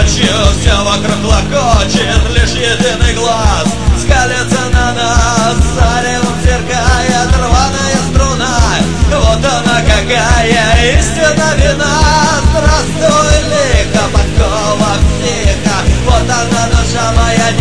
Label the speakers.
Speaker 1: ночью все вокруг клокочет, лишь единый глаз скалится на нас, заревом сверкает рваная струна. Вот она какая истина вина. Здравствуй, лихо, подкова психа, вот она душа моя.